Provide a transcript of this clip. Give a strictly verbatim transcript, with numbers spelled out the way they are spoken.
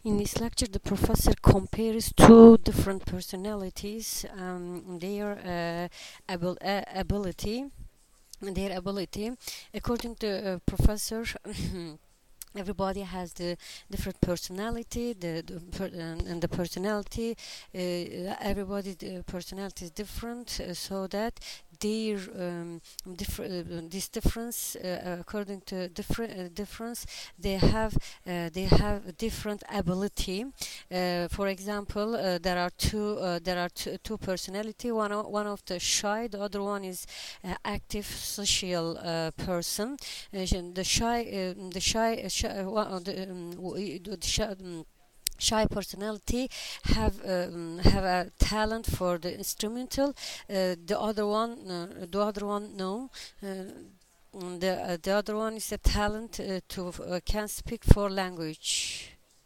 In this lecture, the professor compares two different personalities, um, their uh, abil- uh, ability, their ability. According to uh, professor, everybody has the different personality, the, the per, and, and the personality. Uh, everybody's uh, personality is different, uh, so that their um, differ, uh, this difference, uh, according to different uh, difference, they have uh, they have different ability. Uh, for example, uh, there are two uh, there are two, two personality. One o- one of the shy, the other one is uh, active social uh, person. Uh, the shy uh, the shy, uh, shy uh, one of the, um, w- the shy, um, shy personality have um, have a talent for the instrumental. Uh, the other one uh, the other one no. Uh, mm, the uh, the other one is a talent uh, to uh, can speak four language.